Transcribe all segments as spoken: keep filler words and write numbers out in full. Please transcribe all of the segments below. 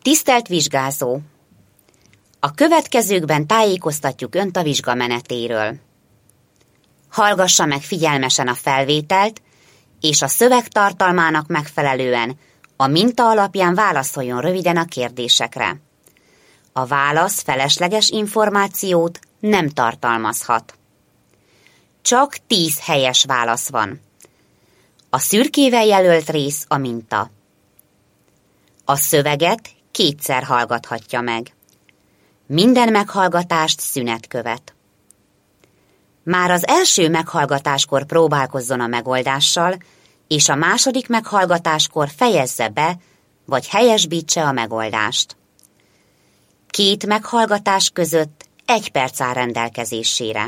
Tisztelt vizsgázó! A következőkben tájékoztatjuk Önt a vizsgamenetéről. Hallgassa meg figyelmesen a felvételt, és a szöveg tartalmának megfelelően a minta alapján válaszoljon röviden a kérdésekre. A válasz felesleges információt nem tartalmazhat. Csak tíz helyes válasz van. A szürkével jelölt rész a minta. A szöveget kétszer hallgathatja meg. Minden meghallgatást szünet követ. Már az első meghallgatáskor próbálkozzon a megoldással, és a második meghallgatáskor fejezze be, vagy helyesbítse a megoldást. Két meghallgatás között egy perc áll rendelkezésére.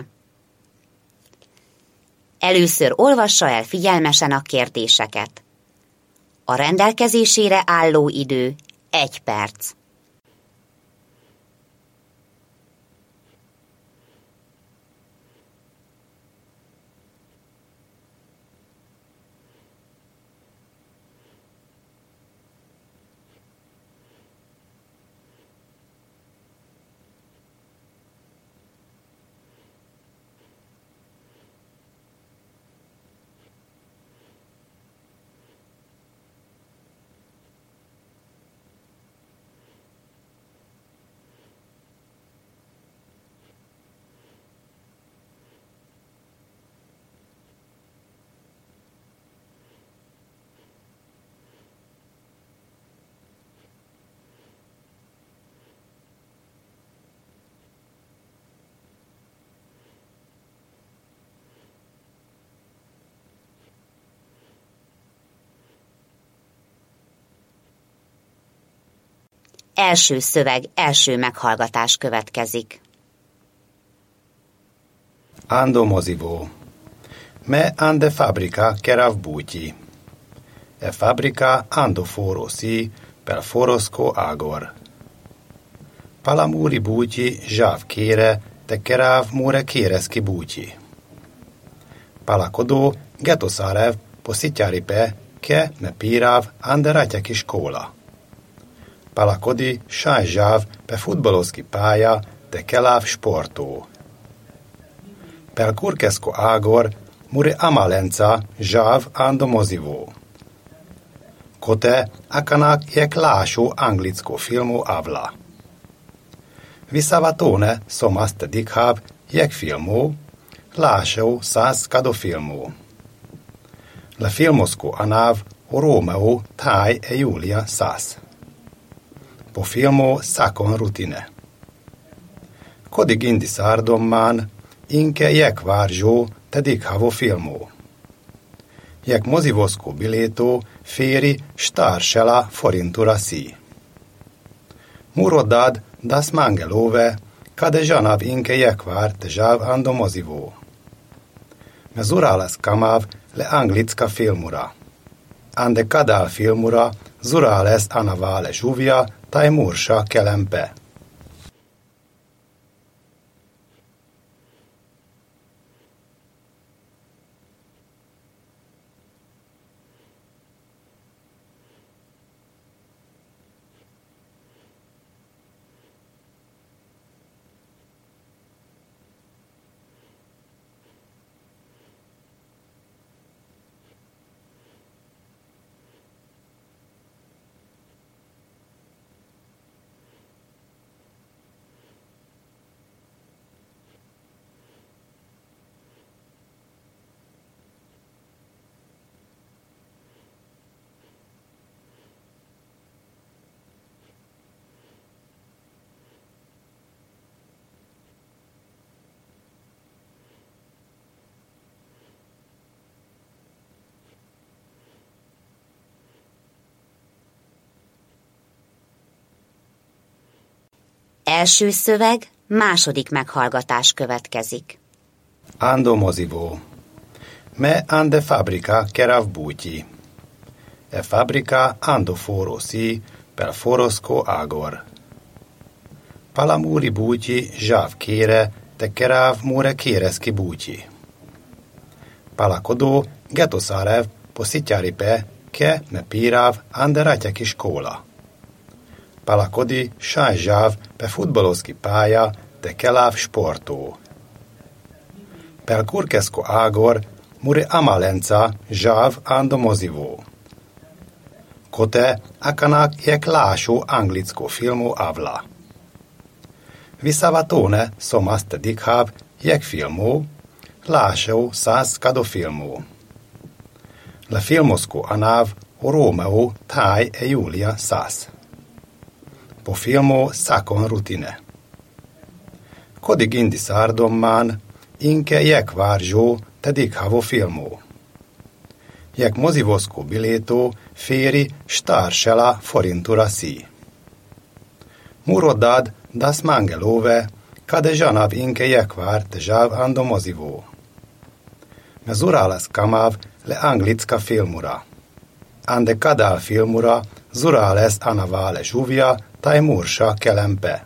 Először olvassa el figyelmesen a kérdéseket. A rendelkezésére álló idő egy perc. Első szöveg, első meghallgatás következik. Ando mozivo. Me ande fabrica ch'era buchi. E fabrica ando forosi per forosco agor. Palamuri buchi zsáv kére, te keráv mure kéreski buchi. Palakodó getoszárev poszityári pe, ke me píráv ande ratyaki škola. Palakodi sájzsáv pe futboloszki pálya, te keláv sportó. Per kurkesko ágor, mure amalenca, zsáv ando mozivó. Kote akanak jek lásó anglicko filmó avla. Visavatone somaste dikháv jek filmó, lásó száz kado filmó. Le filmoszko anáv, o Rómeó táj e Júlia száz. Po filmo sakon rutine. Kodig indi szárdommán, inke jek várzsó, te dikhavo filmó. Jek mozivoszkó bilétó, féri, stársela forintura szí. Murodad, das mangelove, kade zsanav inke jek vár, te zsáv ando mozivó. Me zurales kamav le anglicka filmura. Ande kadál filmura, zurales anavale zsuvja, taj mursa kelempe. Első szöveg, második meghallgatás következik. Ando mozivo. Me ande fabrica ch'era buchi. E fabrica ando forosi per forosco agor. Palamuri buchi zsáv kére, te keráv mure kéreski buchi. Palakodó getoszárev poszityári pe, ke me píráv ande ratyaki škola. palakodi šajžav pe futbalovski pája te keláv sportó. Pel kurkesko ágor mure amalenca žav ando mozivó. Kote akanak jek lásó anglicko filmó avla. Visavatone somaste dikhav jek filmó, lásó száz kado filmó. La filmosko anav o Romeo táj e Julia száz. Po filmó sakon rutine. Kodig indi szárdommán inke jek várzsó te dikhavo filmó. Jek mozivoszko bilétó féri stársela forintura szí. Murodad das mangelove kade žanav inke jek vár te žáv ando mozivó. Mezurales kamav le anglicka filmura. Ande kadál filmura zurales anavale žuvia taj mursa kelempe.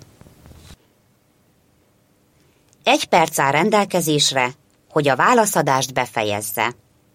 Egy perc áll rendelkezésre, hogy a válaszadást befejezze.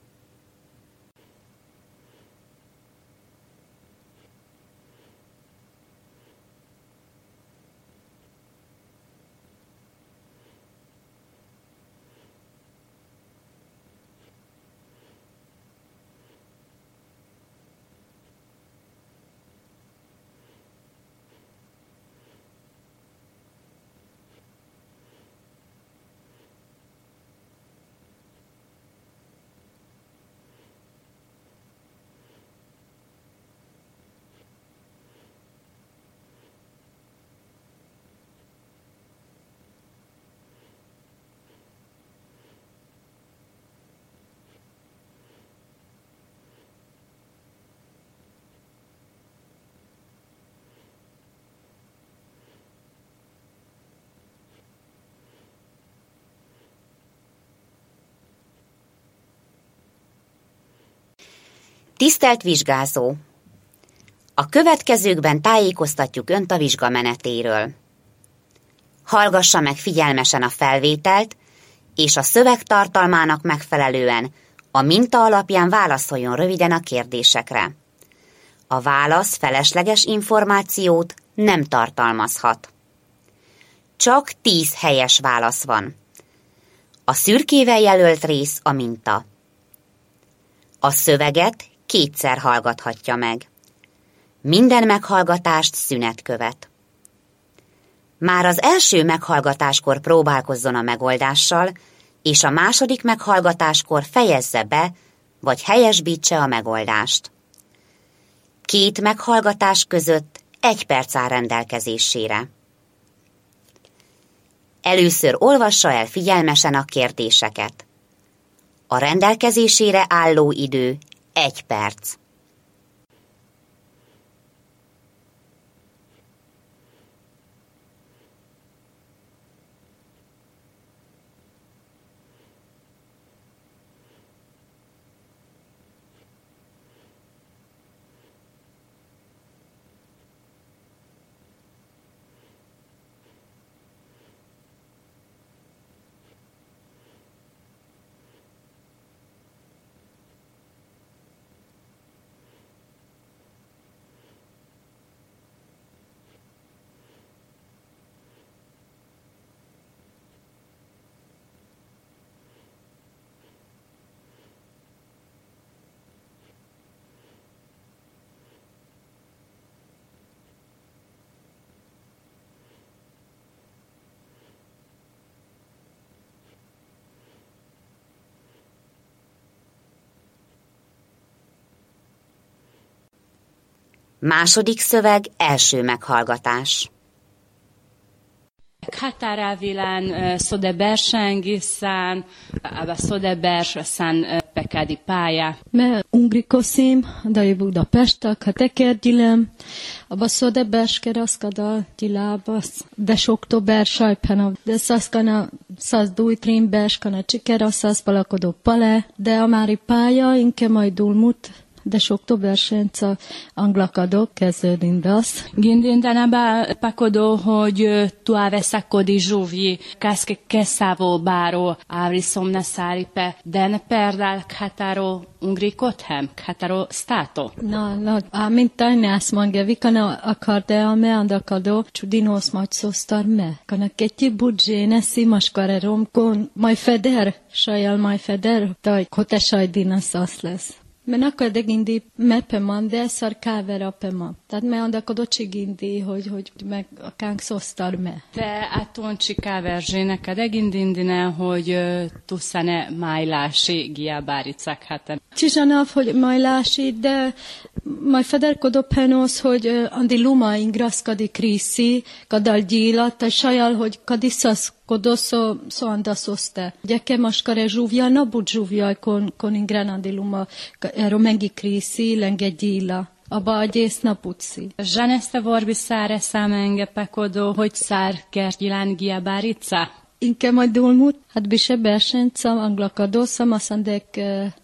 Tisztelt vizsgázó! A következőkben tájékoztatjuk Önt a vizsga menetéről. Hallgassa meg figyelmesen a felvételt, és a szöveg tartalmának megfelelően a minta alapján válaszoljon röviden a kérdésekre. A válasz felesleges információt nem tartalmazhat. Csak tíz helyes válasz van. A szürkével jelölt rész a minta. A szöveget kétszer hallgathatja meg. Minden meghallgatást szünet követ. Már az első meghallgatáskor próbálkozzon a megoldással, és a második meghallgatáskor fejezze be, vagy helyesbítse a megoldást. Két meghallgatás között egy perc áll rendelkezésére. Először olvassa el figyelmesen a kérdéseket. A rendelkezésére álló idő egy perc. Második szöveg, első meghallgatás. Határelvilen Sodebersengiszen, a Sodebersen pekádi pálya. Me ungrikosim, da je Budapestak, ha tekergyilem, a Sodebersker aszkada gyilabas, de oktober sajpena, de szaszkana szaz dújtrimberskana csikera szaz palakodó pale, de a mári pálya inke majd dulmut, de október senca anglakadok kezdődindasz. Gindindanaba pakodo, hogy tu ave sacco di giuvi, casche kessavo báro, avrisom nasáripe, den perdál khataro ungrikothem, khataro stato. Na, na, a mint tajnász mange, vikana akarde a me andakado, csudinos majd szósztar me. Kana ketyi budzséne szimaskare romkon, majd feder, sajjal majd feder, taj kote sajdinas az lesz. Men akkor gindi mepeman, de szar kávera pema. Tehát me andakado csigindi, hogy, hogy meg a kánk szósztar me. Te atonci káverzsének a degindindine, hogy tuszane májlási giabáricák hatem. Csizsanav, hogy majlási, de majd federkodó penos, hogy andi luma ingraszkadi kriszi, kadal gyílat, a sajal, hogy kadiszasz kodoso so andaszoszte. Gyeke maskare zsúvja, nabut zsúvja, kon, kon ingren andi luma, ero mengi kriszi, lenge gyíla. Aba agyész napuci. Zsaneszte vorbi száre számenge pekodó, hogy szár kergyilán giabárica? Inke majd dulmut, hát bise bersenca, anglakadó, szamaszandek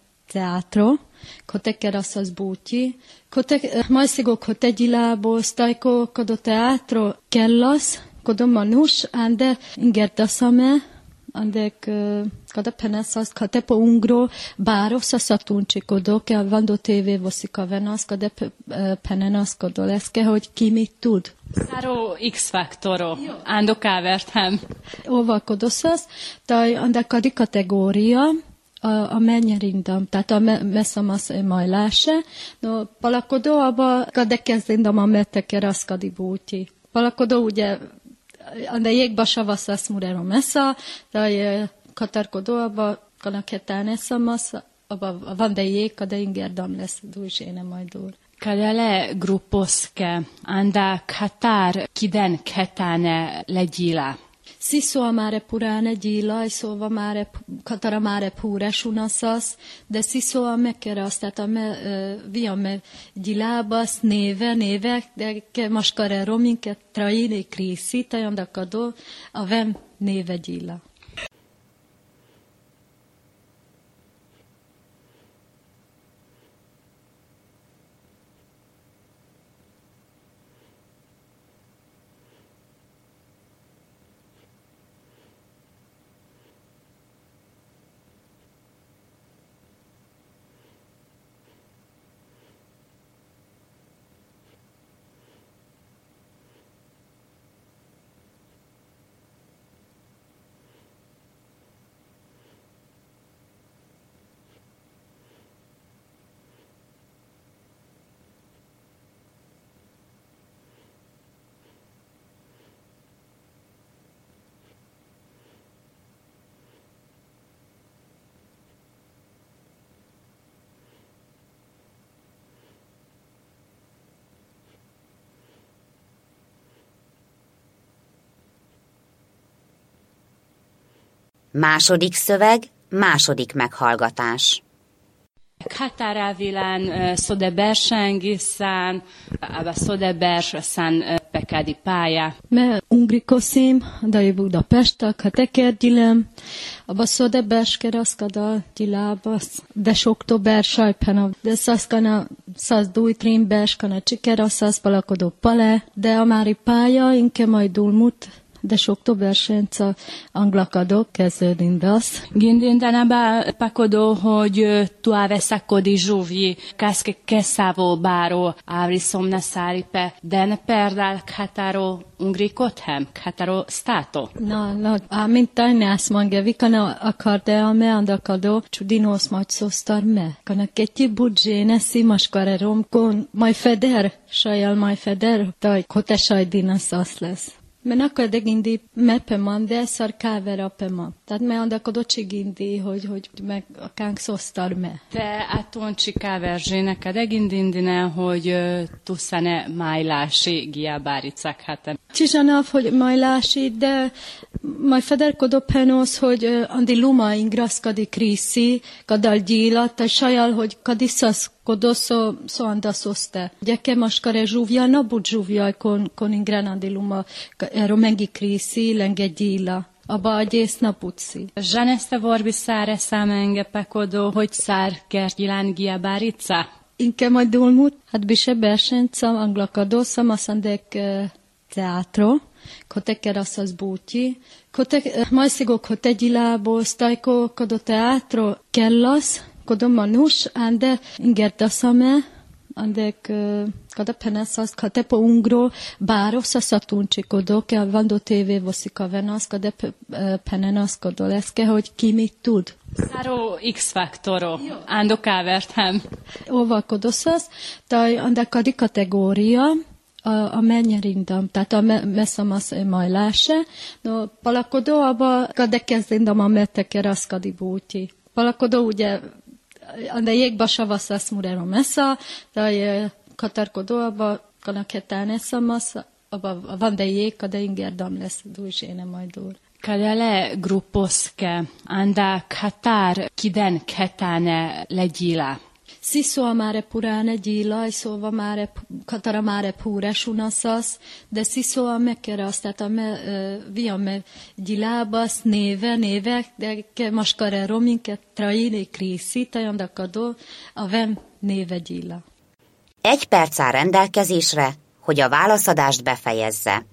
teátro, kote keraszaz bútyi, kote, majszigok kote gyilából, sztajko, kodo teátro, kellasz, kodo manus, ande ingerdaszame, andek kada peneszaz, kate po ungro, bárosz a szatunci kodo, ke vando tévé voszika venasz, kade penenasz kodo leszke, hogy ki mit tud. Száro X-faktoro, ándo kávertem. Ova kodoszaz, taj andek kadi kategória, a, a mennyerindam, tehát a me, messzamasz majláse, no palakodó, abba kade kezdindam a meteke raszkadi bútyi. Palakodó, ugye, ande jégba savaszasz murero messa, taj katarkodó, abba kanaketán eszamasz, abba van de jég, kade ingerdam lesz, dújséne majd úr. Kadele gruposzke, anda katár kiden ketane legyila. Sziszó máre puráne gyíla, szóval máre, katara máre púres unaszasz, de sziszó a mekere, tehát a me, via me gyilában néve, néve, de ke maskare rominke traini kriszi, tajandakadó, a vem néve gyila. Második szöveg, második meghallgatás. Határávilán szode bersengiszán, a szode berszán pekádi pálya. Me ungrikoszim, dai Budapestak, ha tekergyilem, abba szode berskere aszkada gyilábasz, de október sajpena, de szaszkana szasz dújtrin berskana csikera, szasz palakodó pale, de a mári pálya, inke majd dulmut, de október senca anglakadok kezdődindasz. Gindindanaba pakodo, hogy tu ave sacco di giuvi, casche kessavo báro, avrisom nasáripe, den perdál khataro ungrikothem, khataro stato. Na, na, a mint tajnász mange, vikana akarde a me andakado, csudinos majd szósztar me. Kana ketyi budzséne szimaskare romkon, majd feder, sajjal majd feder, taj kote sajdinas az lesz. Men akkor gindi mepeman, de szar kávera pema. Tehát me andakado csigindi, hogy, hogy meg a kánk szósztar me. Te atonci káverzsének a degindindine, hogy tuszane májlási giabáricák hatem. Csizsanav, hogy majlási, de majd federkodó penos, hogy andi luma ingraszkadi kriszi, kadal gyílat, a sajal, hogy kadiszasz kodoso so andaszoszte. Gyeke maskare zsúvja, nabut zsúvja, kon, kon ingren andi luma, ero mengi kriszi, lenge gyíla. Aba agyész napuci. Zsaneszte vorbi száre számenge pekodó, hogy szár kergyilán giabárica? inke majd dolmut, hát bise bersencam, anglakado sam, asandek teatro, kote kerasas búti, kote, majszigok kote gyilából, stajko, kodo teatro kellas, kodo manus, ande ingerdasame, andek kada penasas, kate po ungro, báros a szatunci kodo, ke vando tévé voszika venasz, kade penenasz kodo leszke, hogy ki mit tud. Száro X-faktoro, ando kávertem. Ova kodoszas, taj andek kadi kategória, a, a mennyerindam, tehát a me, meszamasz majláse, no palakodó, abba kade kezdindam a metekere az kadi búti. Palakodó ugye, ande jégba savaszasz murero messa, taj katarkodó, abba kanaketán eszamasz, abba van de jég, kade ingerdam lesz, dújséne majd úr. Kadele gruposke, anda Katar kiden ketane legyila. Siso amare purane gyila, szóval mare, Katara mare pure sunasas, de siso a mekeras, tehát a me, via me gyilábas, néve, néve, de ke maskare rominke traini krisi, tajandakadó, a vem néve gyila. Egy perc áll rendelkezésre, hogy a válaszadást befejezze.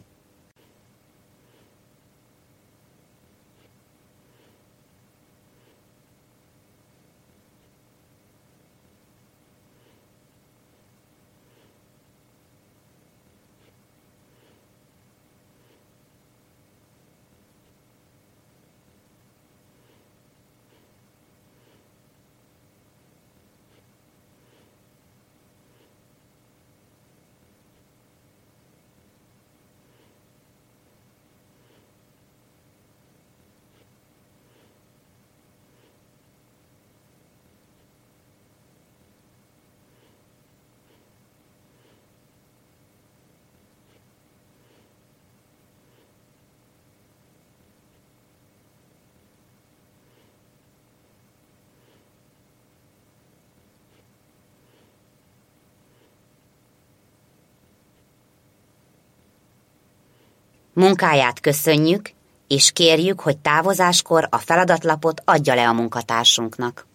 Munkáját köszönjük, és kérjük, hogy távozáskor a feladatlapot adja le a munkatársunknak.